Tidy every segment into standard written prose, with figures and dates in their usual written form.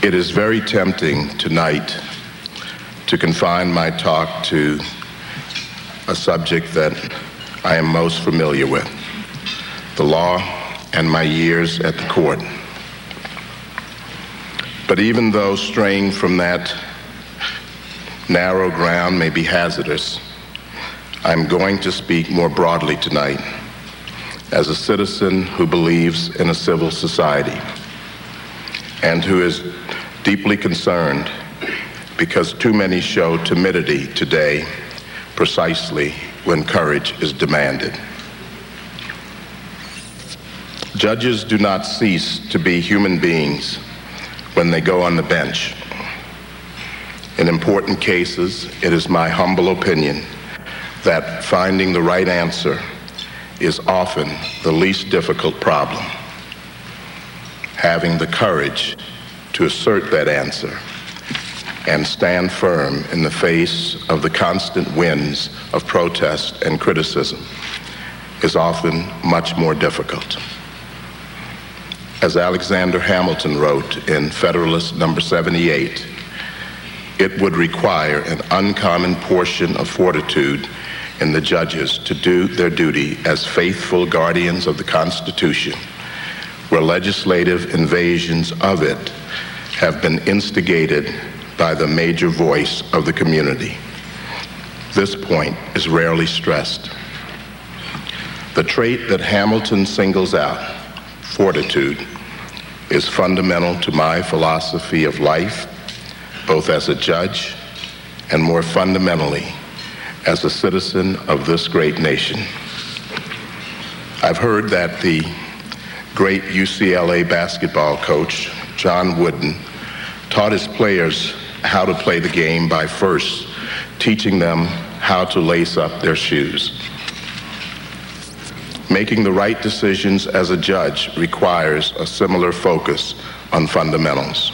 It is very tempting tonight to confine my talk to a subject that I am most familiar with, the law and my years at the court. But even though straying from that narrow ground may be hazardous, I'm going to speak more broadly tonight as a citizen who believes in a civil society and who is deeply concerned because too many show timidity today precisely when courage is demanded. Judges do not cease to be human beings when they go on the bench. In important cases, it is my humble opinion that finding the right answer is often the least difficult problem. Having the courage to assert that answer and stand firm in the face of the constant winds of protest and criticism is often much more difficult. As Alexander Hamilton wrote in Federalist number 78, it would require an uncommon portion of fortitude in the judges to do their duty as faithful guardians of the Constitution, where legislative invasions of it have been instigated by the major voice of the community. This point is rarely stressed. The trait that Hamilton singles out, fortitude, is fundamental to my philosophy of life, both as a judge and more fundamentally as a citizen of this great nation. I've heard that the great UCLA basketball coach, John Wooden, taught his players how to play the game by first teaching them how to lace up their shoes. Making the right decisions as a judge requires a similar focus on fundamentals.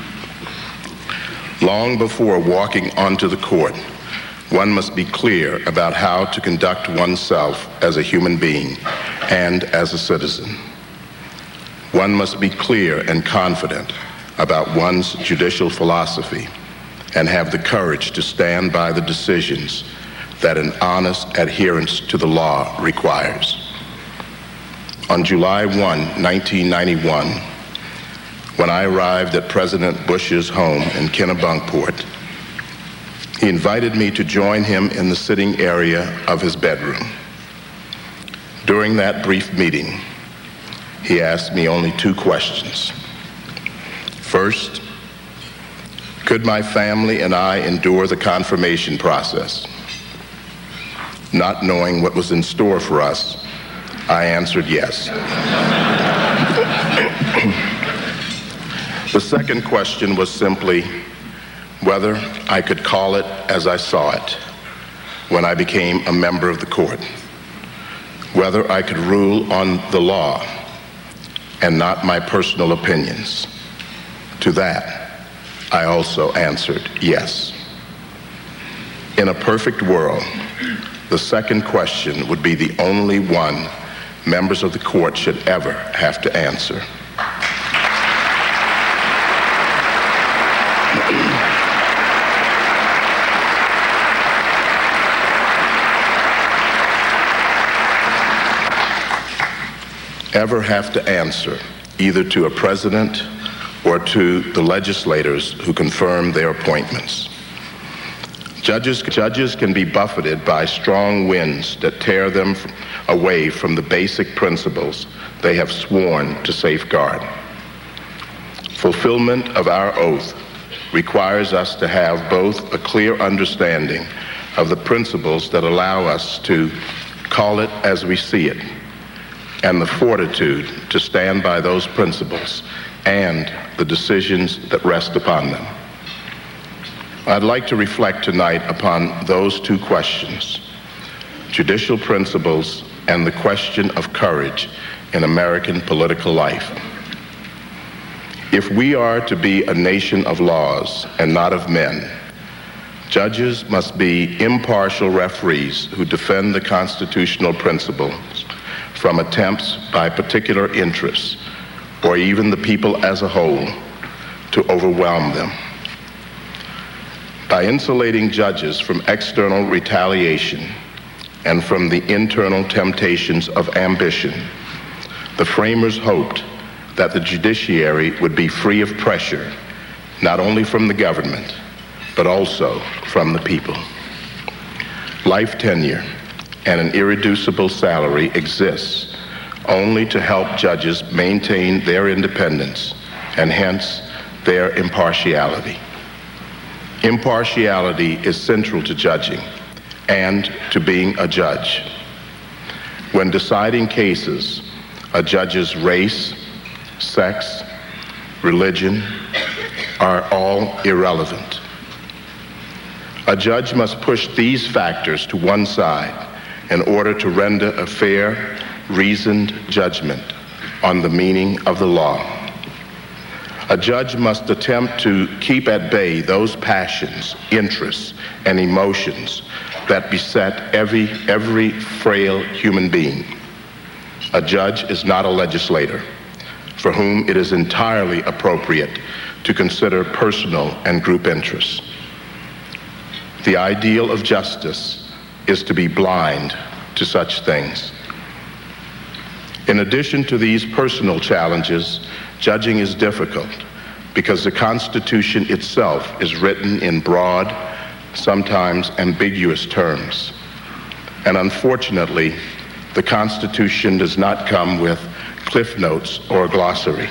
Long before walking onto the court, one must be clear about how to conduct oneself as a human being and as a citizen. One must be clear and confident about one's judicial philosophy and have the courage to stand by the decisions that an honest adherence to the law requires. On July 1, 1991, when I arrived at President Bush's home in Kennebunkport, he invited me to join him in the sitting area of his bedroom. During that brief meeting, he asked me only two questions. First, could my family and I endure the confirmation process? Not knowing what was in store for us, I answered yes. The second question was simply whether I could call it as I saw it when I became a member of the court, whether I could rule on the law and not my personal opinions. To that, I also answered yes. In a perfect world, the second question would be the only one members of the court should ever have to answer. Ever have to answer either to a president or to the legislators who confirm their appointments. Judges can be buffeted by strong winds that tear them away from the basic principles they have sworn to safeguard. Fulfillment of our oath requires us to have both a clear understanding of the principles that allow us to call it as we see it, and the fortitude to stand by those principles and the decisions that rest upon them. I'd like to reflect tonight upon those two questions, judicial principles and the question of courage in American political life. If we are to be a nation of laws and not of men, judges must be impartial referees who defend the constitutional principles from attempts by particular interests, or even the people as a whole, to overwhelm them. By insulating judges from external retaliation and from the internal temptations of ambition, the framers hoped that the judiciary would be free of pressure, not only from the government, but also from the people. Life tenure and an irreducible salary exists only to help judges maintain their independence and hence their impartiality. Impartiality is central to judging and to being a judge. When deciding cases, a judge's race, sex, religion are all irrelevant. A judge must push these factors to one side in order to render a fair, reasoned judgment on the meaning of the law. A judge must attempt to keep at bay those passions, interests, and emotions that beset every frail human being. A judge is not a legislator for whom it is entirely appropriate to consider personal and group interests. The ideal of justice is to be blind to such things. In addition to these personal challenges, judging is difficult because the Constitution itself is written in broad, sometimes ambiguous terms. And unfortunately, the Constitution does not come with cliff notes or a glossary.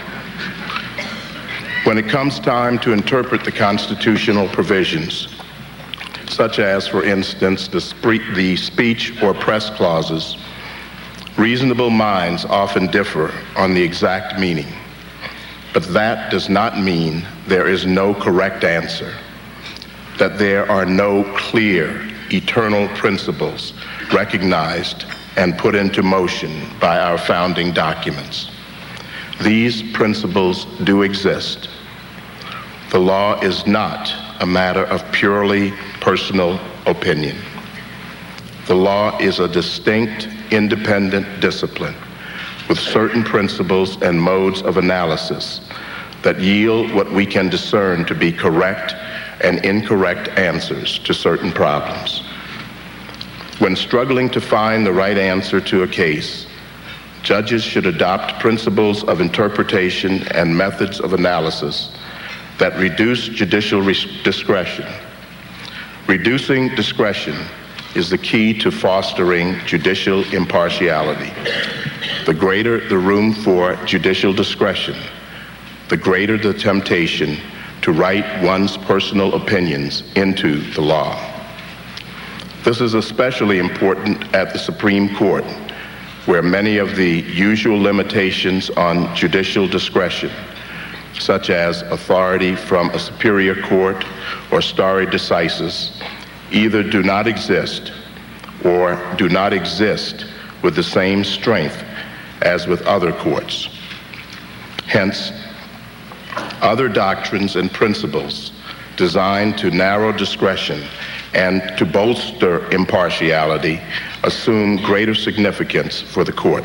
When it comes time to interpret the constitutional provisions, such as, for instance, the speech or press clauses, reasonable minds often differ on the exact meaning. But that does not mean there is no correct answer, that there are no clear, eternal principles recognized and put into motion by our founding documents. These principles do exist. The law is not a matter of purely personal opinion. The law is a distinct, independent discipline with certain principles and modes of analysis that yield what we can discern to be correct and incorrect answers to certain problems. When struggling to find the right answer to a case, judges should adopt principles of interpretation and methods of analysis that reduce judicial discretion. Reducing discretion is the key to fostering judicial impartiality. The greater the room for judicial discretion, the greater the temptation to write one's personal opinions into the law. This is especially important at the Supreme Court, where many of the usual limitations on judicial discretion, such as authority from a superior court or stare decisis, either do not exist or do not exist with the same strength as with other courts. Hence, other doctrines and principles designed to narrow discretion and to bolster impartiality assume greater significance for the court.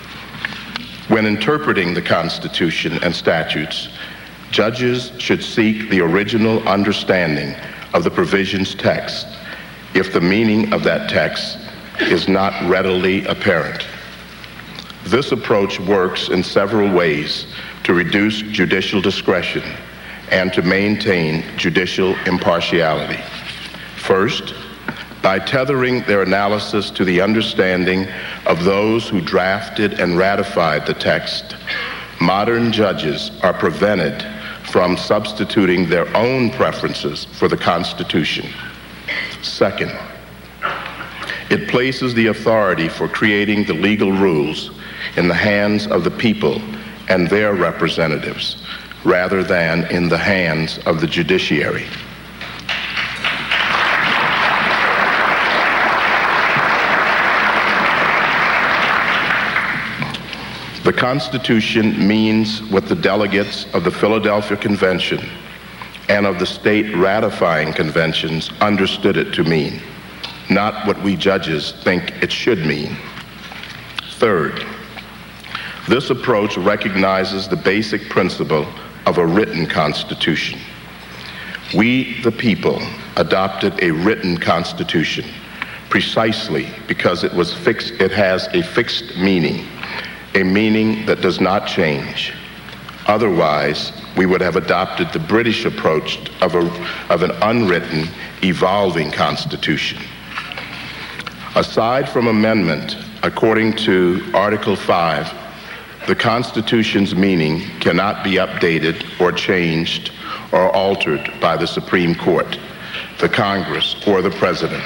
When interpreting the Constitution and statutes, judges should seek the original understanding of the provision's text if the meaning of that text is not readily apparent. This approach works in several ways to reduce judicial discretion and to maintain judicial impartiality. First, by tethering their analysis to the understanding of those who drafted and ratified the text, modern judges are prevented from substituting their own preferences for the Constitution. Second, it places the authority for creating the legal rules in the hands of the people and their representatives, rather than in the hands of the judiciary. The Constitution means what the delegates of the Philadelphia Convention and of the state ratifying conventions understood it to mean, not what we judges think it should mean. Third, this approach recognizes the basic principle of a written constitution. We, the people, adopted a written constitution precisely because it has a fixed meaning, a meaning that does not change. Otherwise, we would have adopted the British approach of an unwritten, evolving constitution. Aside from amendment, according to Article 5, the Constitution's meaning cannot be updated or changed or altered by the Supreme Court, the Congress, or the President.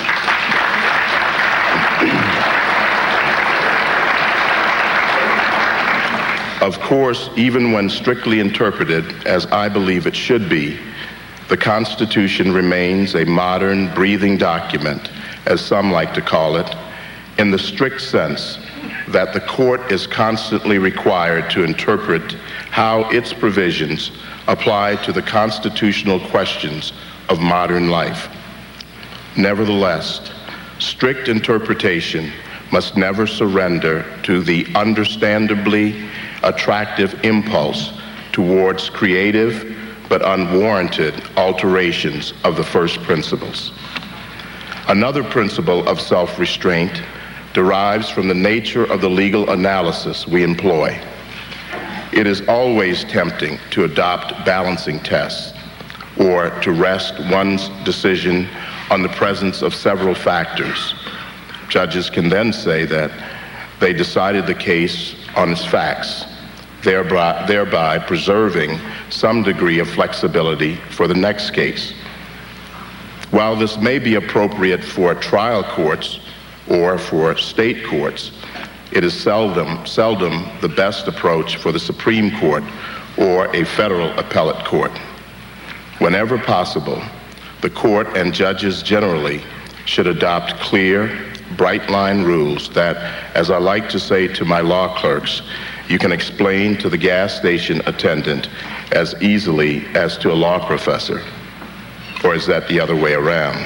Of course, even when strictly interpreted, as I believe it should be, the Constitution remains a modern, breathing document, as some like to call it, in the strict sense that the court is constantly required to interpret how its provisions apply to the constitutional questions of modern life. Nevertheless, strict interpretation must never surrender to the understandably attractive impulse towards creative but unwarranted alterations of the first principles. Another principle of self-restraint derives from the nature of the legal analysis we employ. It is always tempting to adopt balancing tests or to rest one's decision on the presence of several factors. Judges can then say that they decided the case on its facts, thereby preserving some degree of flexibility for the next case. While this may be appropriate for trial courts or for state courts, it is seldom the best approach for the Supreme Court or a federal appellate court. Whenever possible, the court and judges generally should adopt clear, bright-line rules that, as I like to say to my law clerks, you can explain to the gas station attendant as easily as to a law professor. Or is that the other way around?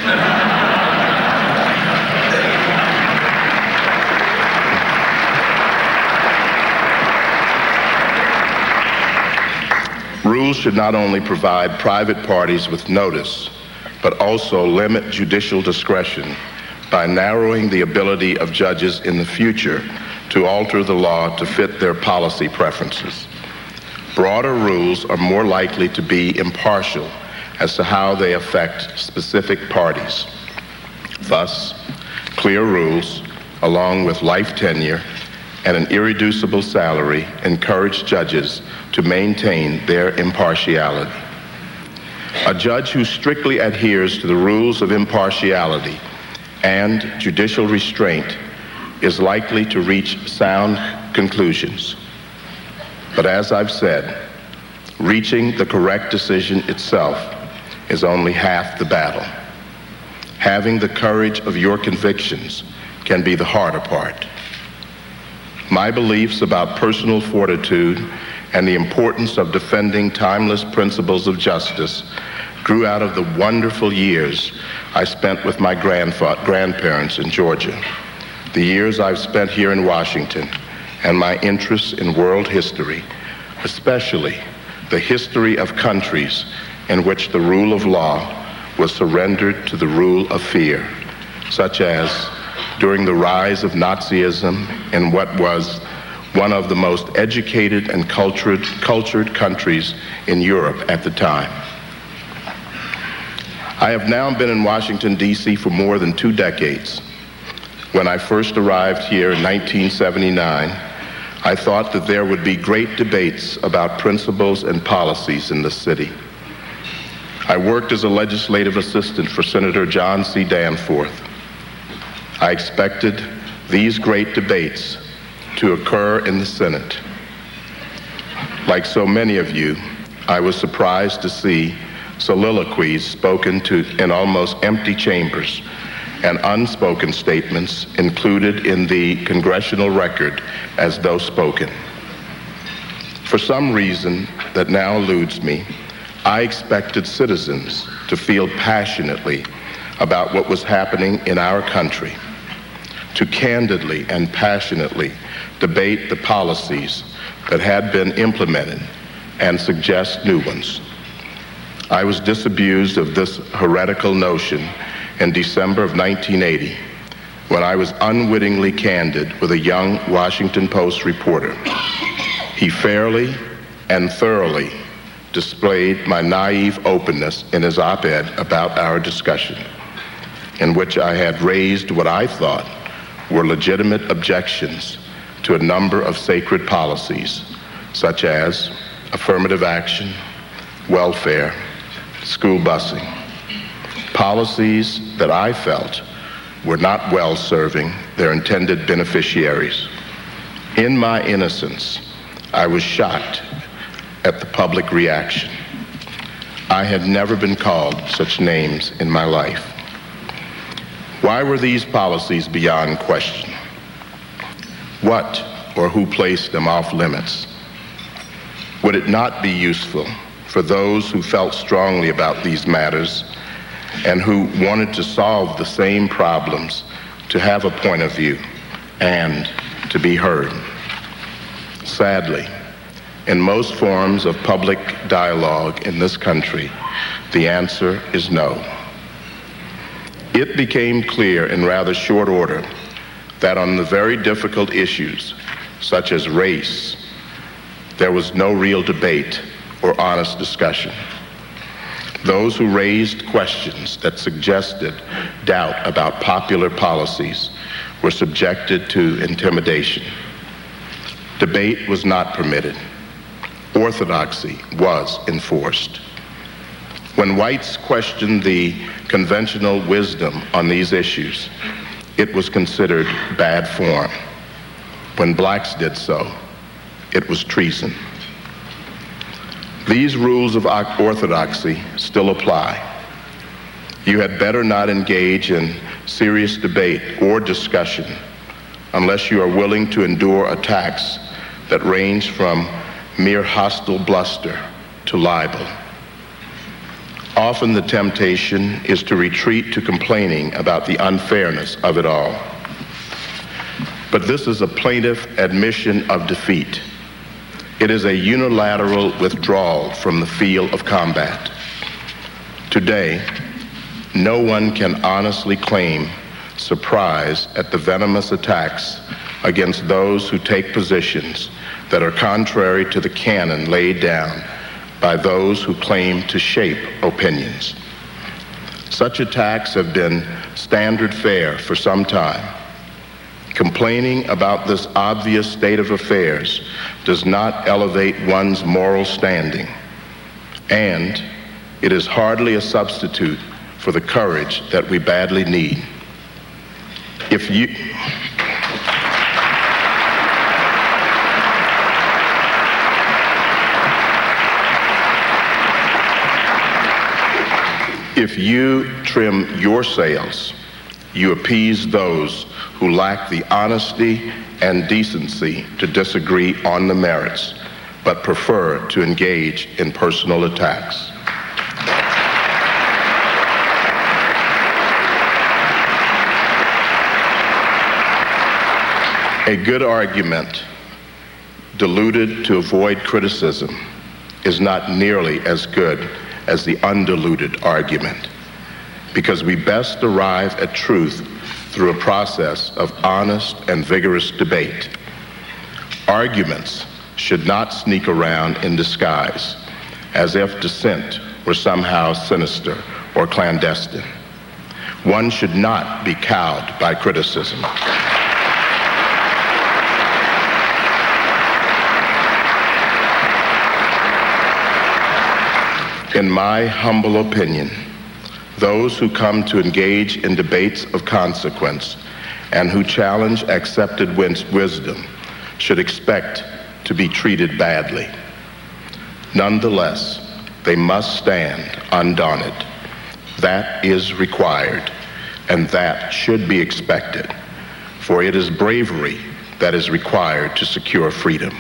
Rules should not only provide private parties with notice, but also limit judicial discretion by narrowing the ability of judges in the future to alter the law to fit their policy preferences. Broader rules are more likely to be impartial as to how they affect specific parties. Thus, clear rules, along with life tenure and an irreducible salary, encourage judges to maintain their impartiality. A judge who strictly adheres to the rules of impartiality and judicial restraint is likely to reach sound conclusions. But as I've said, reaching the correct decision itself is only half the battle. Having the courage of your convictions can be the harder part. My beliefs about personal fortitude and the importance of defending timeless principles of justice grew out of the wonderful years I spent with my grandparents in Georgia, the years I've spent here in Washington, and my interests in world history, especially the history of countries in which the rule of law was surrendered to the rule of fear, such as during the rise of Nazism in what was one of the most educated and cultured countries in Europe at the time. I have now been in Washington, D.C. for more than 2 decades. When I first arrived here in 1979, I thought that there would be great debates about principles and policies in the city. I worked as a legislative assistant for Senator John C. Danforth. I expected these great debates to occur in the Senate. Like so many of you, I was surprised to see soliloquies spoken to in almost empty chambers and unspoken statements included in the congressional record as though spoken. For some reason that now eludes me, I expected citizens to feel passionately about what was happening in our country, to candidly and passionately debate the policies that had been implemented and suggest new ones. I was disabused of this heretical notion in December of 1980 when I was unwittingly candid with a young Washington Post reporter. He fairly and thoroughly displayed my naive openness in his op-ed about our discussion, in which I had raised what I thought were legitimate objections to a number of sacred policies, such as affirmative action, welfare, school busing, policies that I felt were not well serving their intended beneficiaries. In my innocence, I was shocked at the public reaction. I had never been called such names in my life. Why were these policies beyond question? What or who placed them off limits? Would it not be useful for those who felt strongly about these matters and who wanted to solve the same problems to have a point of view and to be heard? Sadly, in most forms of public dialogue in this country, the answer is no. It became clear in rather short order that on the very difficult issues, such as race, there was no real debate or honest discussion. Those who raised questions that suggested doubt about popular policies were subjected to intimidation. Debate was not permitted. Orthodoxy was enforced. When whites questioned the conventional wisdom on these issues, it was considered bad form. When blacks did so, it was treason. These rules of orthodoxy still apply. You had better not engage in serious debate or discussion unless you are willing to endure attacks that range from mere hostile bluster to libel. Often the temptation is to retreat to complaining about the unfairness of it all. But this is a plaintive admission of defeat. It is a unilateral withdrawal from the field of combat. Today, no one can honestly claim surprise at the venomous attacks against those who take positions that are contrary to the canon laid down by those who claim to shape opinions. Such attacks have been standard fare for some time. Complaining about this obvious state of affairs does not elevate one's moral standing, and it is hardly a substitute for the courage that we badly need. If you trim your sails, you appease those who lack the honesty and decency to disagree on the merits, but prefer to engage in personal attacks. A good argument, diluted to avoid criticism, is not nearly as good as the undiluted argument, because we best arrive at truth through a process of honest and vigorous debate. Arguments should not sneak around in disguise, as if dissent were somehow sinister or clandestine. One should not be cowed by criticism. In my humble opinion, those who come to engage in debates of consequence and who challenge accepted wisdom should expect to be treated badly. Nonetheless, they must stand undaunted. That is required, and that should be expected, for it is bravery that is required to secure freedom.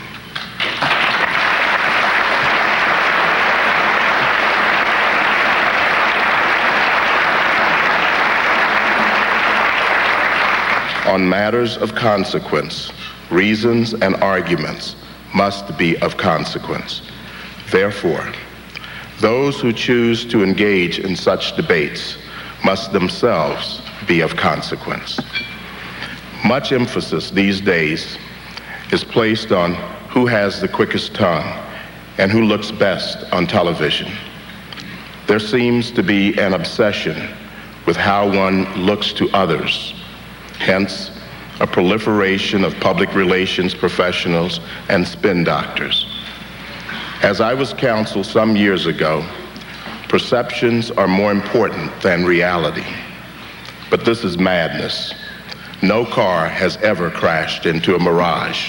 On matters of consequence, reasons and arguments must be of consequence. Therefore, those who choose to engage in such debates must themselves be of consequence. Much emphasis these days is placed on who has the quickest tongue and who looks best on television. There seems to be an obsession with how one looks to others, hence a proliferation of public relations professionals and spin doctors. As I was counseled some years ago, perceptions are more important than reality. But this is madness. No car has ever crashed into a mirage.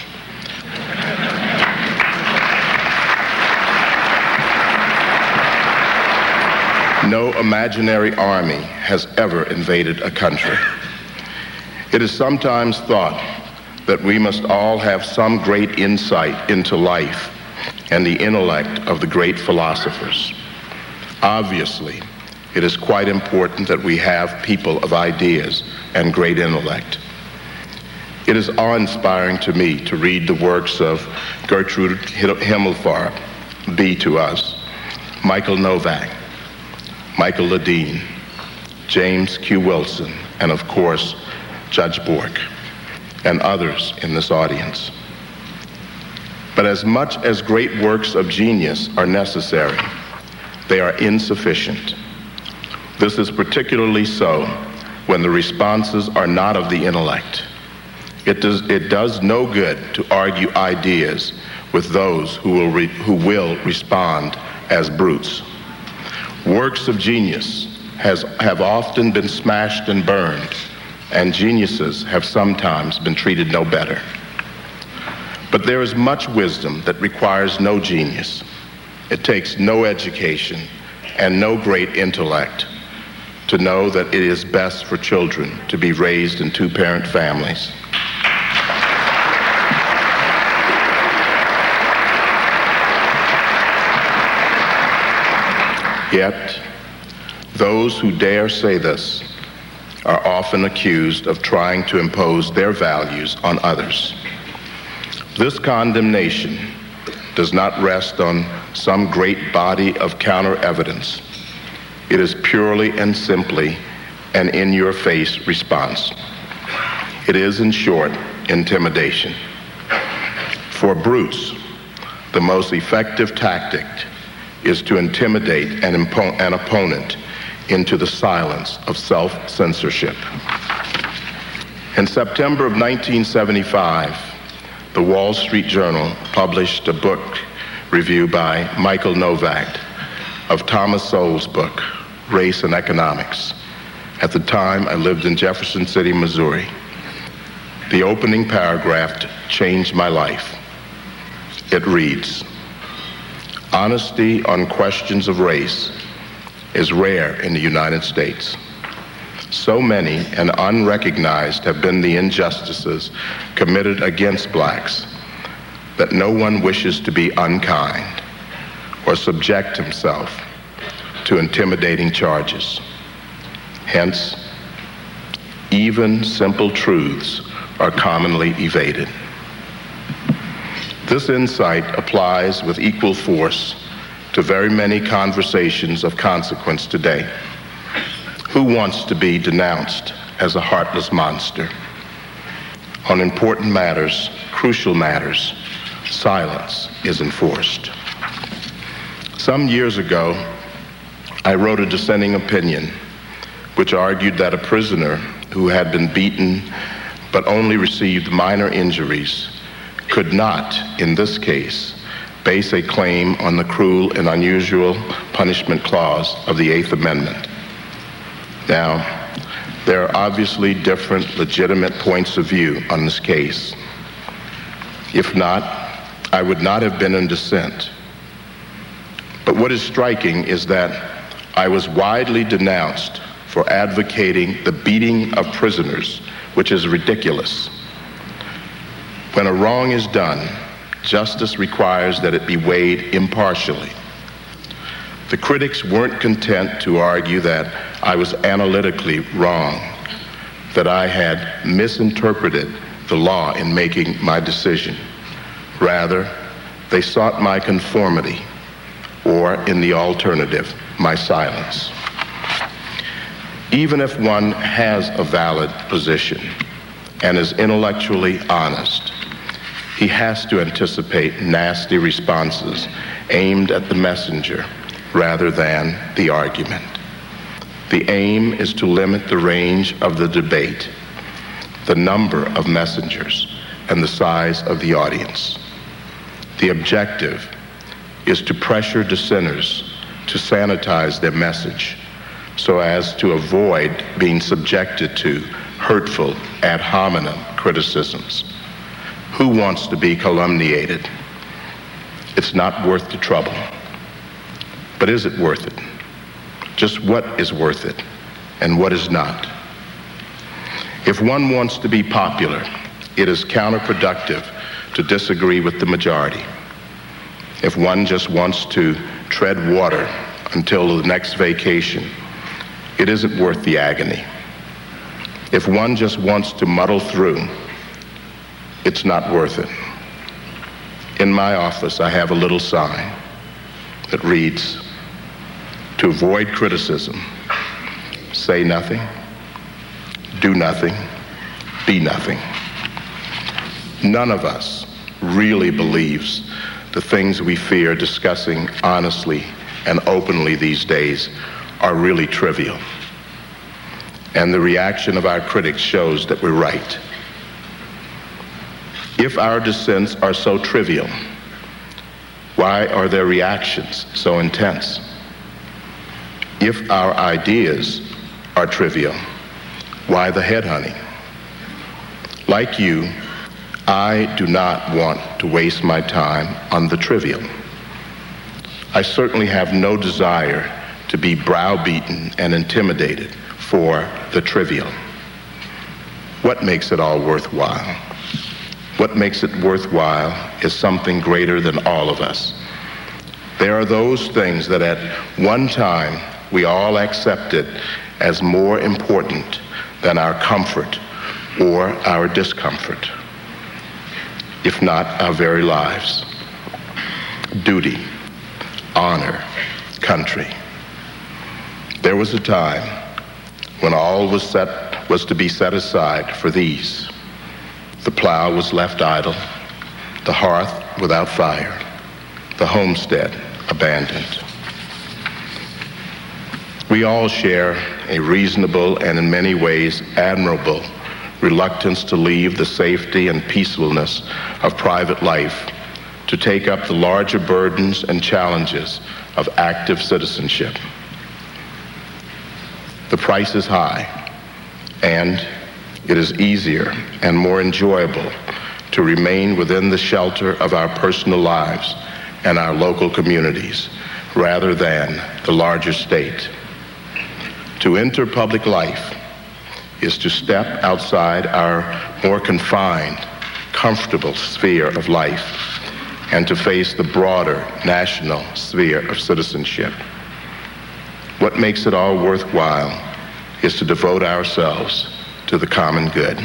No imaginary army has ever invaded a country. It is sometimes thought that we must all have some great insight into life and the intellect of the great philosophers. Obviously, it is quite important that we have people of ideas and great intellect. It is awe-inspiring to me to read the works of Gertrude Himmelfarb, Be to Us, Michael Novak, Michael Ledeen, James Q. Wilson, and of course, Judge Bork, and others in this audience. But as much as great works of genius are necessary, they are insufficient. This is particularly so when the responses are not of the intellect. It does no good to argue ideas with those who will respond as brutes. Works of genius have often been smashed and burned, and geniuses have sometimes been treated no better. But there is much wisdom that requires no genius. It takes no education and no great intellect to know that it is best for children to be raised in two-parent families. Yet, those who dare say this are often accused of trying to impose their values on others. This condemnation does not rest on some great body of counter-evidence. It is purely and simply an in-your-face response. It is, in short, intimidation. For brutes, the most effective tactic is to intimidate an opponent into the silence of self-censorship. In September of 1975, the Wall Street Journal published a book review by Michael Novak of Thomas Sowell's book, Race and Economics. At the time, I lived in Jefferson City, Missouri. The opening paragraph changed my life. It reads, "Honesty on questions of race is rare in the United States. So many and unrecognized have been the injustices committed against blacks that no one wishes to be unkind or subject himself to intimidating charges. Hence, even simple truths are commonly evaded." This insight applies with equal force to very many conversations of consequence today. Who wants to be denounced as a heartless monster? On important matters, crucial matters, silence is enforced. Some years ago, I wrote a dissenting opinion which argued that a prisoner who had been beaten but only received minor injuries could not, in this case, base a claim on the cruel and unusual punishment clause of the Eighth Amendment. Now, there are obviously different legitimate points of view on this case. If not, I would not have been in dissent. But what is striking is that I was widely denounced for advocating the beating of prisoners, which is ridiculous. When a wrong is done, justice requires that it be weighed impartially. The critics weren't content to argue that I was analytically wrong, that I had misinterpreted the law in making my decision. Rather, they sought my conformity or in the alternative, my silence. Even if one has a valid position and is intellectually honest, he has to anticipate nasty responses aimed at the messenger rather than the argument. The aim is to limit the range of the debate, the number of messengers, and the size of the audience. The objective is to pressure dissenters to sanitize their message so as to avoid being subjected to hurtful ad hominem criticisms. Who wants to be calumniated? It's not worth the trouble. But is it worth it? Just what is worth it and what is not? If one wants to be popular, it is counterproductive to disagree with the majority. If one just wants to tread water until the next vacation, it isn't worth the agony. If one just wants to muddle through, it's not worth it. In my office, I have a little sign that reads, "To avoid criticism, say nothing, do nothing, be nothing." None of us really believes the things we fear discussing honestly and openly these days are really trivial. And the reaction of our critics shows that we're right. If our dissents are so trivial, why are their reactions so intense? If our ideas are trivial, why the headhunting? Like you, I do not want to waste my time on the trivial. I certainly have no desire to be browbeaten and intimidated for the trivial. What makes it all worthwhile? What makes it worthwhile is something greater than all of us. There are those things that at one time we all accepted as more important than our comfort or our discomfort, if not our very lives. Duty, honor, country. There was a time when all was to be set aside for these. The plow was left idle, the hearth without fire, the homestead abandoned. We all share a reasonable and in many ways admirable reluctance to leave the safety and peacefulness of private life to take up the larger burdens and challenges of active citizenship. The price is high, and it is easier and more enjoyable to remain within the shelter of our personal lives and our local communities rather than the larger state. To enter public life is to step outside our more confined, comfortable sphere of life and to face the broader national sphere of citizenship. What makes it all worthwhile is to devote ourselves to the common good.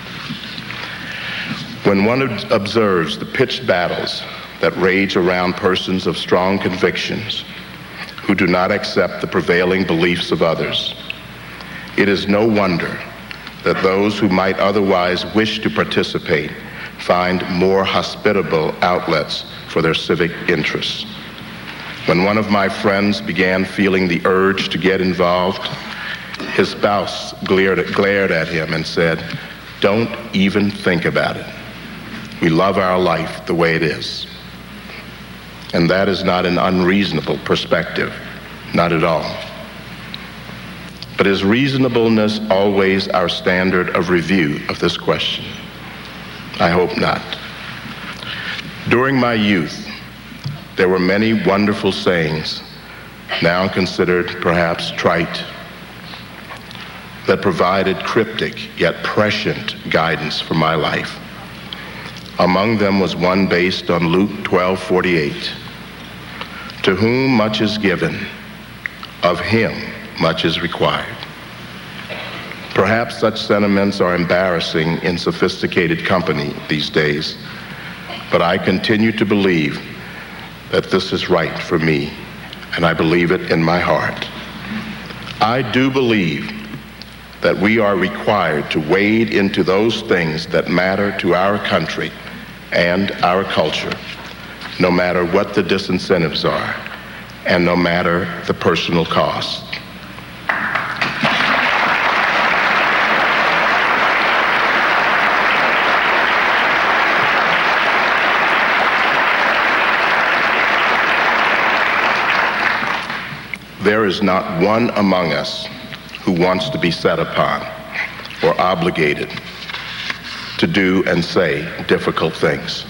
When one observes the pitched battles that rage around persons of strong convictions who do not accept the prevailing beliefs of others, it is no wonder that those who might otherwise wish to participate find more hospitable outlets for their civic interests. When one of my friends began feeling the urge to get involved, his spouse glared at him and said, "Don't even think about it. We love our life the way it is." And that is not an unreasonable perspective, not at all. But is reasonableness always our standard of review of this question? I hope not. During my youth, there were many wonderful sayings, now considered perhaps trite, that provided cryptic yet prescient guidance for my life. Among them was one based on Luke 12:48. To whom much is given, of him much is required. Perhaps such sentiments are embarrassing in sophisticated company these days, but I continue to believe that this is right for me and I believe it in my heart. I do believe that we are required to wade into those things that matter to our country and our culture, no matter what the disincentives are, and no matter the personal cost. There is not one among us who wants to be set upon or obligated to do and say difficult things.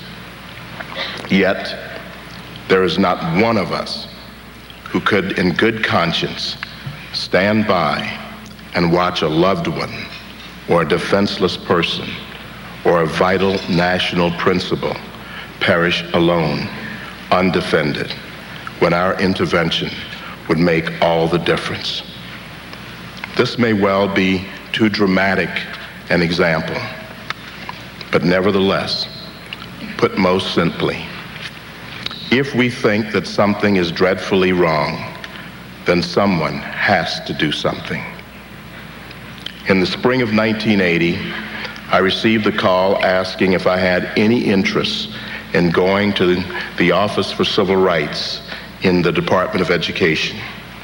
Yet, there is not one of us who could, in good conscience, stand by and watch a loved one or a defenseless person or a vital national principle perish alone, undefended, when our intervention would make all the difference. This may well be too dramatic an example, but nevertheless, put most simply, if we think that something is dreadfully wrong, then someone has to do something. In the spring of 1980, I received a call asking if I had any interest in going to the Office for Civil Rights in the Department of Education.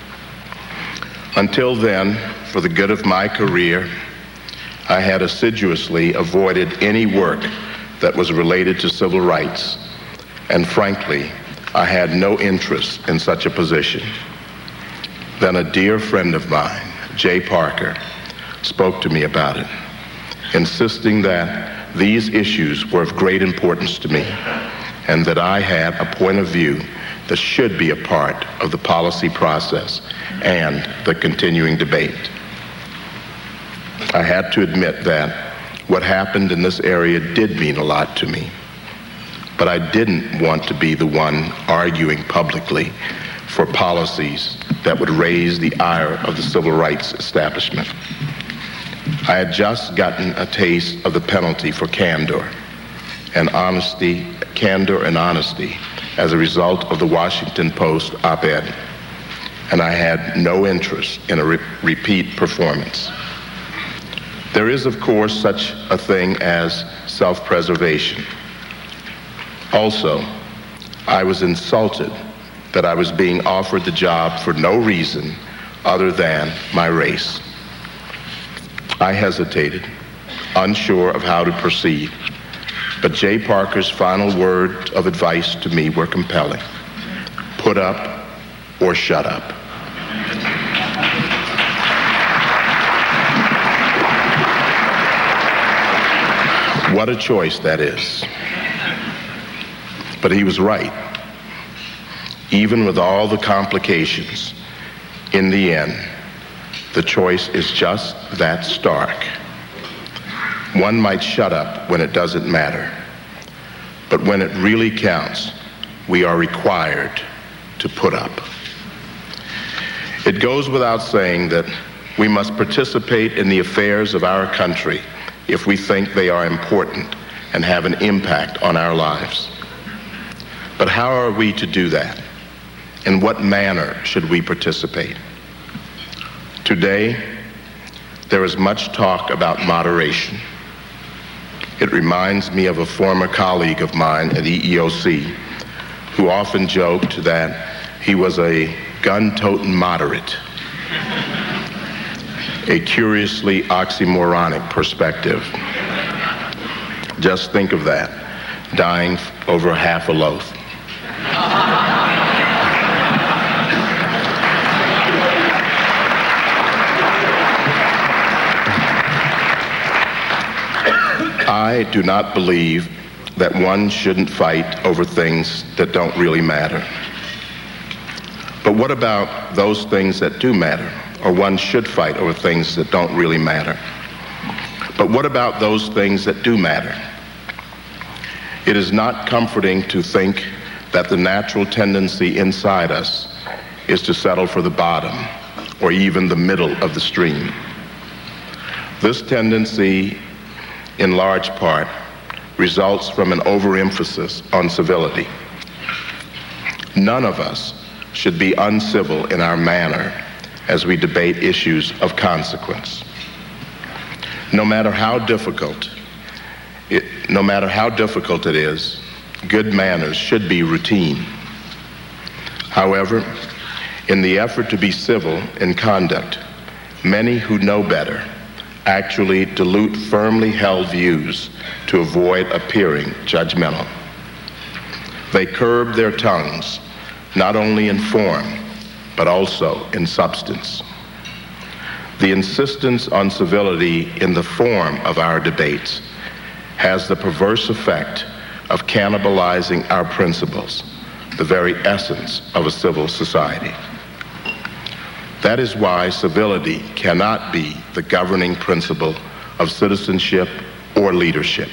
Until then, for the good of my career, I had assiduously avoided any work that was related to civil rights, and frankly, I had no interest in such a position. Then a dear friend of mine, Jay Parker, spoke to me about it, insisting that these issues were of great importance to me and that I had a point of view that should be a part of the policy process and the continuing debate. I had to admit that what happened in this area did mean a lot to me, but I didn't want to be the one arguing publicly for policies that would raise the ire of the civil rights establishment. I had just gotten a taste of the penalty for candor and honesty as a result of the Washington Post op-ed, and I had no interest in a repeat performance. There is, of course, such a thing as self-preservation. Also, I was insulted that I was being offered the job for no reason other than my race. I hesitated, unsure of how to proceed. But Jay Parker's final words of advice to me were compelling. Put up or shut up. What a choice that is. But he was right. Even with all the complications, in the end, the choice is just that stark. One might shut up when it doesn't matter, but when it really counts, we are required to put up. It goes without saying that we must participate in the affairs of our country if we think they are important and have an impact on our lives. But how are we to do that? In what manner should we participate? Today, there is much talk about moderation. It reminds me of a former colleague of mine at EEOC who often joked that he was a gun-toting moderate, a curiously oxymoronic perspective. Just think of that, dying over half a loaf. I do not believe that one shouldn't fight over things that don't really matter. But what about those things that do matter? Or one should fight over things that don't really matter. But what about those things that do matter? It is not comforting to think that the natural tendency inside us is to settle for the bottom or even the middle of the stream. This tendency, in large part, results from an overemphasis on civility. None of us should be uncivil in our manner as we debate issues of consequence. No matter how difficult it is, good manners should be routine. However, in the effort to be civil in conduct, many who know better actually dilute firmly held views to avoid appearing judgmental. They curb their tongues, not only in form, but also in substance. The insistence on civility in the form of our debates has the perverse effect of cannibalizing our principles, the very essence of a civil society. That is why civility cannot be the governing principle of citizenship or leadership.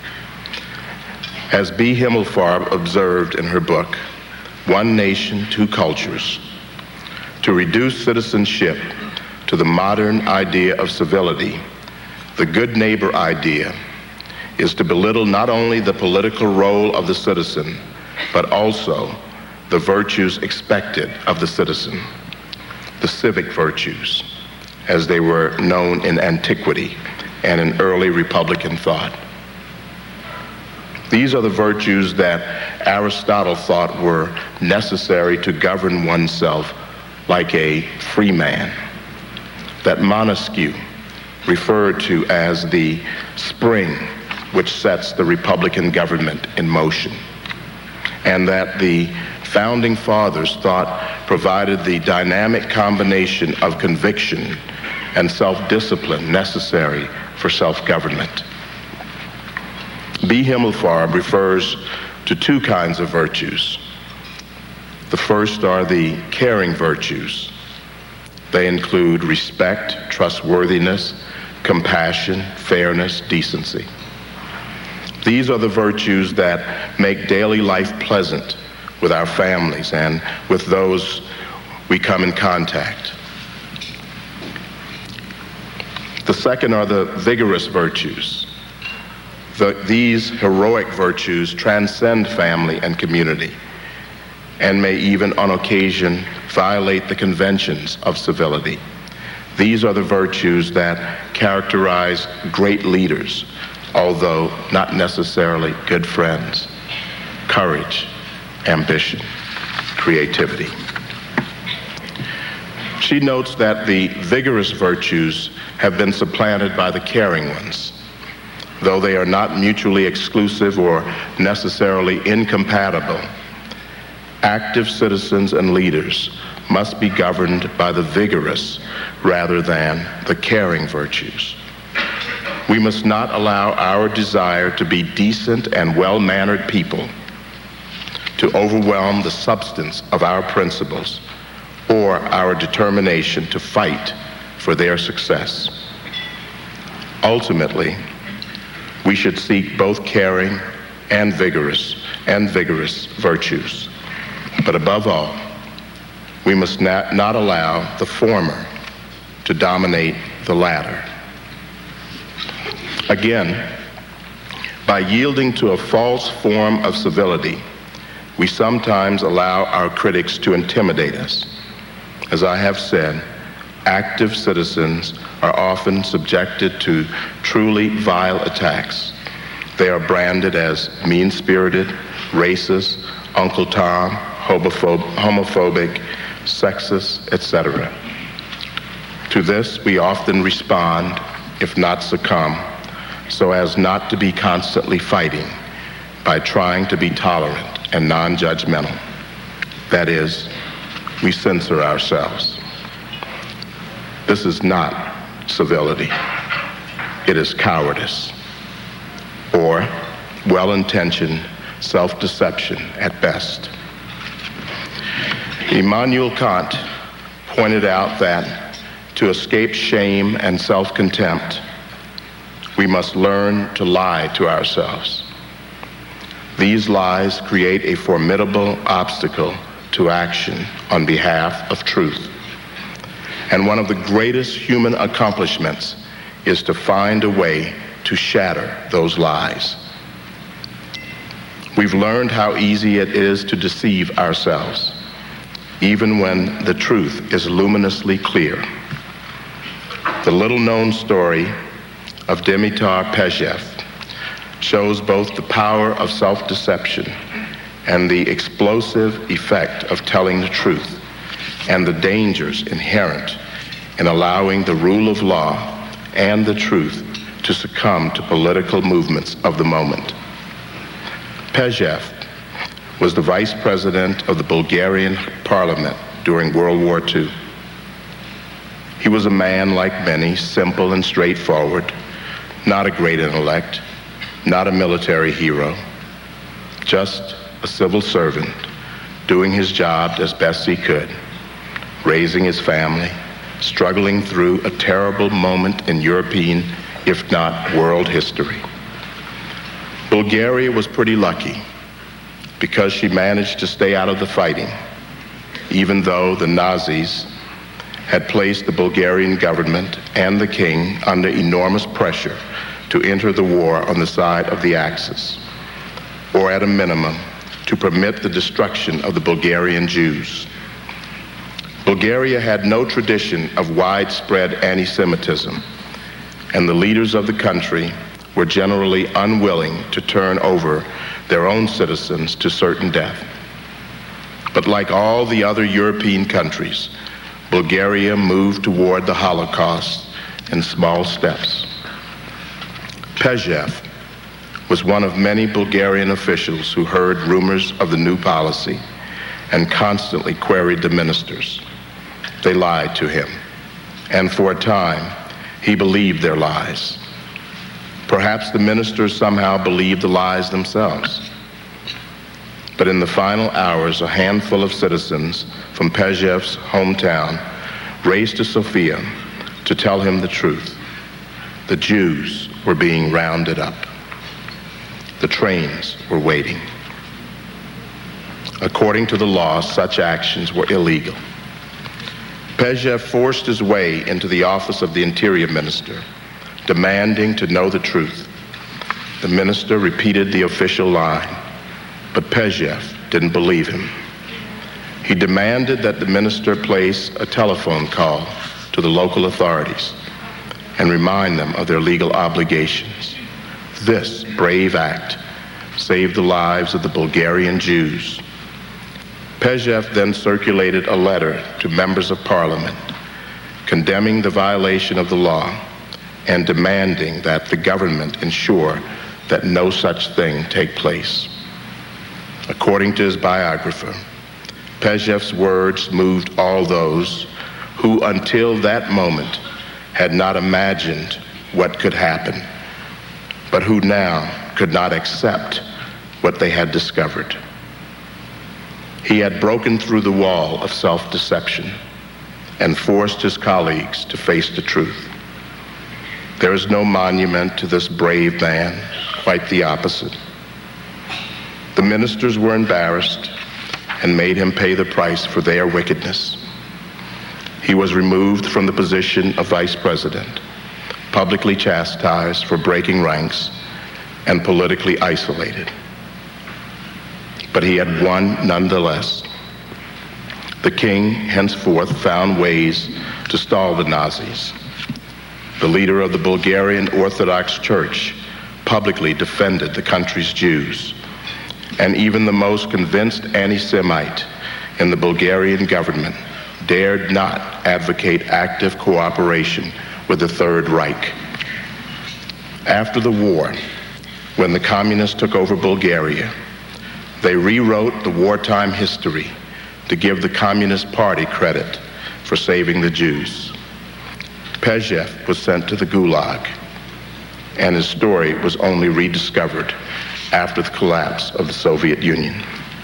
As B. Himmelfarb observed in her book, One Nation, Two Cultures, to reduce citizenship to the modern idea of civility, the good neighbor idea, is to belittle not only the political role of the citizen, but also the virtues expected of the citizen, the civic virtues, as they were known in antiquity and in early Republican thought. These are the virtues that Aristotle thought were necessary to govern oneself like a free man, that Montesquieu referred to as the spring which sets the Republican government in motion, and that the founding fathers thought provided the dynamic combination of conviction and self-discipline necessary for self-government. B. Himmelfarb refers to two kinds of virtues. The first are the caring virtues. They include respect, trustworthiness, compassion, fairness, decency. These are the virtues that make daily life pleasant with our families and with those we come in contact. The second are the vigorous virtues. These heroic virtues transcend family and community and may even on occasion violate the conventions of civility. These are the virtues that characterize great leaders, although not necessarily good friends: courage, ambition, creativity. She notes that the vigorous virtues have been supplanted by the caring ones. Though they are not mutually exclusive or necessarily incompatible, active citizens and leaders must be governed by the vigorous rather than the caring virtues. We must not allow our desire to be decent and well-mannered people to overwhelm the substance of our principles or our determination to fight for their success. Ultimately, we should seek both caring and vigorous virtues. But above all, we must not allow the former to dominate the latter. Again, by yielding to a false form of civility, we sometimes allow our critics to intimidate us. As I have said, active citizens are often subjected to truly vile attacks. They are branded as mean-spirited, racist, Uncle Tom, homophobic, sexist, etc. To this, we often respond, if not succumb, so as not to be constantly fighting by trying to be tolerant and non-judgmental. That is, we censor ourselves. This is not civility. It is cowardice, or well-intentioned self-deception at best. Immanuel Kant pointed out that to escape shame and self-contempt, we must learn to lie to ourselves. These lies create a formidable obstacle to action on behalf of truth. And one of the greatest human accomplishments is to find a way to shatter those lies. We've learned how easy it is to deceive ourselves. even when the truth is luminously clear. The little-known story of Dimitar Pejev shows both the power of self-deception and the explosive effect of telling the truth, and the dangers inherent in allowing the rule of law and the truth to succumb to political movements of the moment. Pejev was the vice president of the Bulgarian parliament during World War II. He was a man like many, simple and straightforward, not a great intellect, not a military hero, just a civil servant doing his job as best he could, raising his family, struggling through a terrible moment in European, if not world history. Bulgaria was pretty lucky because she managed to stay out of the fighting, even though the Nazis had placed the Bulgarian government and the king under enormous pressure to enter the war on the side of the Axis, or at a minimum, to permit the destruction of the Bulgarian Jews. Bulgaria had no tradition of widespread anti-Semitism, and the leaders of the country were generally unwilling to turn over their own citizens to certain death. But like all the other European countries, Bulgaria moved toward the Holocaust in small steps. Pejev was one of many Bulgarian officials who heard rumors of the new policy and constantly queried the ministers. They lied to him, and for a time, he believed their lies. Perhaps the ministers somehow believed the lies themselves. But in the final hours, a handful of citizens from Pejev's hometown raced to Sofia to tell him the truth. The Jews were being rounded up. The trains were waiting. According to the law, such actions were illegal. Pejev forced his way into the office of the Interior Minister, demanding to know the truth. The minister repeated the official line, but Pejev didn't believe him. He demanded that the minister place a telephone call to the local authorities and remind them of their legal obligations. This brave act saved the lives of the Bulgarian Jews. Pejev then circulated a letter to members of parliament condemning the violation of the law and demanding that the government ensure that no such thing take place. According to his biographer, Pejev's words moved all those who until that moment had not imagined what could happen, but who now could not accept what they had discovered. He had broken through the wall of self-deception and forced his colleagues to face the truth. There is no monument to this brave man, quite the opposite. The ministers were embarrassed and made him pay the price for their wickedness. He was removed from the position of vice president, publicly chastised for breaking ranks, and politically isolated. But he had won nonetheless. The king henceforth found ways to stall the Nazis. The leader of the Bulgarian Orthodox Church publicly defended the country's Jews, and even the most convinced anti-Semite in the Bulgarian government dared not advocate active cooperation with the Third Reich. After the war, when the communists took over Bulgaria, they rewrote the wartime history to give the Communist Party credit for saving the Jews. Pejev was sent to the Gulag, and his story was only rediscovered after the collapse of the Soviet Union.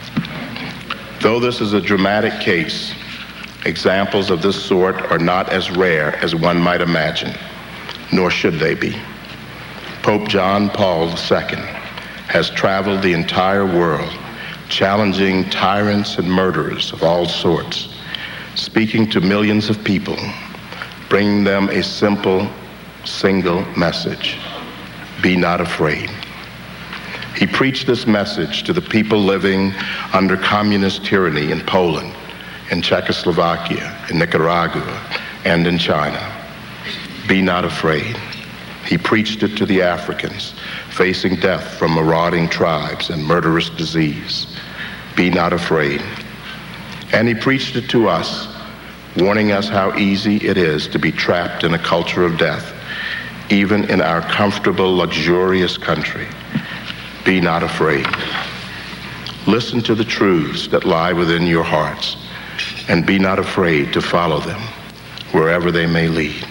Though this is a dramatic case, examples of this sort are not as rare as one might imagine, nor should they be. Pope John Paul II has traveled the entire world, challenging tyrants and murderers of all sorts, speaking to millions of people, bringing them a simple, single message: be not afraid. He preached this message to the people living under communist tyranny in Poland, in Czechoslovakia, in Nicaragua, and in China. Be not afraid. He preached it to the Africans facing death from marauding tribes and murderous disease. Be not afraid. And he preached it to us, warning us how easy it is to be trapped in a culture of death, even in our comfortable, luxurious country. Be not afraid. Listen to the truths that lie within your hearts, and be not afraid to follow them wherever they may lead.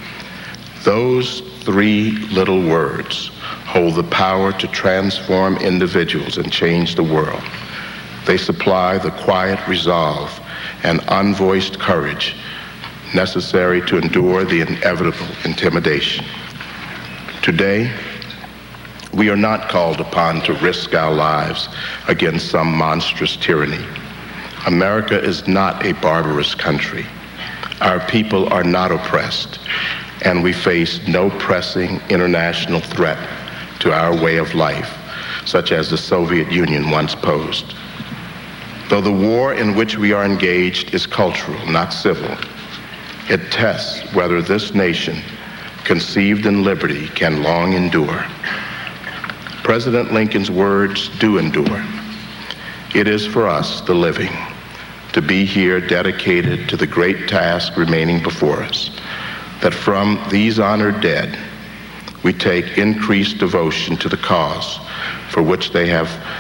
Those three little words hold the power to transform individuals and change the world. They supply the quiet resolve and unvoiced courage necessary to endure the inevitable intimidation. Today, we are not called upon to risk our lives against some monstrous tyranny. America is not a barbarous country. Our people are not oppressed, and we face no pressing international threat to our way of life, such as the Soviet Union once posed. Though the war in which we are engaged is cultural, not civil, it tests whether this nation, conceived in liberty, can long endure. President Lincoln's words do endure. It is for us, the living, to be here dedicated to the great task remaining before us, that from these honored dead, we take increased devotion to the cause for which they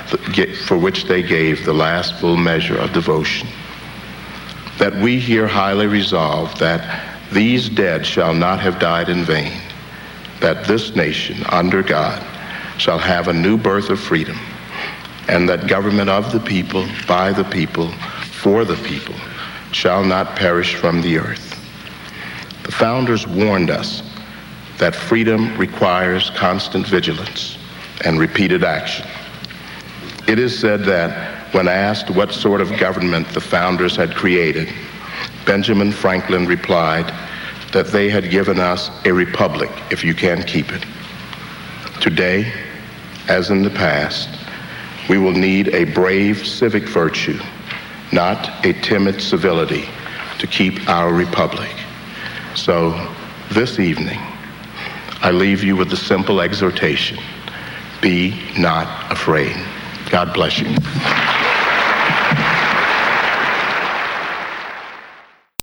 gave the last full measure of devotion. That we here highly resolve that these dead shall not have died in vain, that this nation, under God, shall have a new birth of freedom, and that government of the people, by the people, for the people, shall not perish from the earth. The founders warned us that freedom requires constant vigilance and repeated action. It is said that when asked what sort of government the founders had created, Benjamin Franklin replied that they had given us a republic if you can keep it. Today, as in the past, we will need a brave civic virtue, not a timid civility, to keep our republic. So this evening, I leave you with the simple exhortation: be not afraid. God bless you.